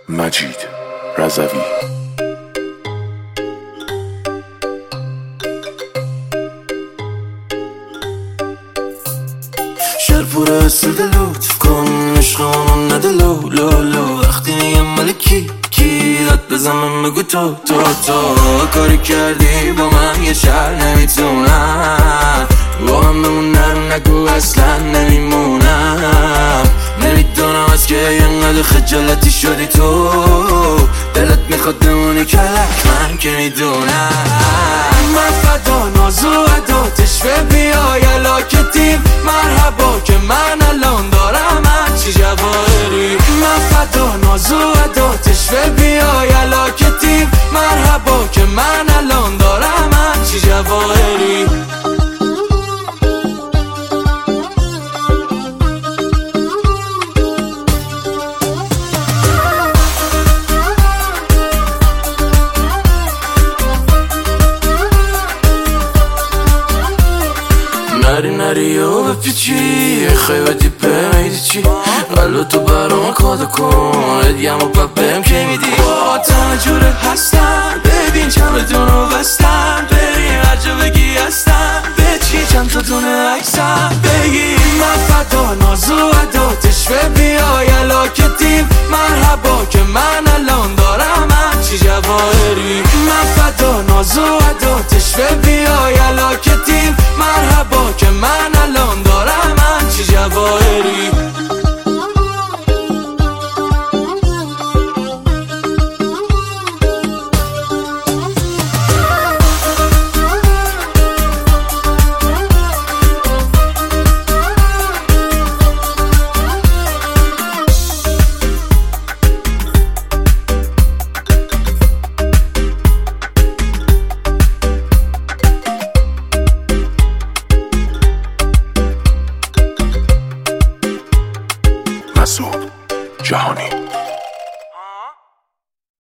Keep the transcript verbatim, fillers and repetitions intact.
مجید رضوی. شهر پر سود لطف کن عشقمون نده لو لو لو. وقتی میگم مال کی کی داد بزنم بگو تو تو تو. کاری کردی با من یه شهر نمیتونم با من بمونم، نگو اصلا نمیمونم. نمیدونم از که اینقدر خجالتی شدی تو، دلت میخواد بمونی کلک، من که میدونم. من فدا ناز و عداتش و بیای علاکتیم مرحبا که من الان دارم هرچی جواهری. من فدا ناز و عداتش و بیای علاکتیم مرحبا که من الان دارم هرچی جواهری. نری نری و بپیچی خیلی دیپه میدی چی قلب تو برام کادا کن ادیم و پپم که میدی. با تنه جوره هستم ببین چمدون رو بستم، بریم هر جا بگی هستم بچی چند تا دونه عکسم بگی. من فدا ناز و عداتش و بیای علاکتیم مرحبا که من الان دارم هرچی جواهری. من فدا ناز و عداتش و بیای علاکتیم مرحبا که من الان دارم هرچی جواهری. مسعود جهانی.